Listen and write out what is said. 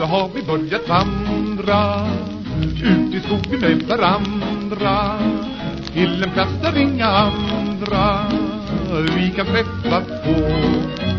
har vi börjat vandra ut i skogen med varandra, till en plats där inga andra vi kan träffa på.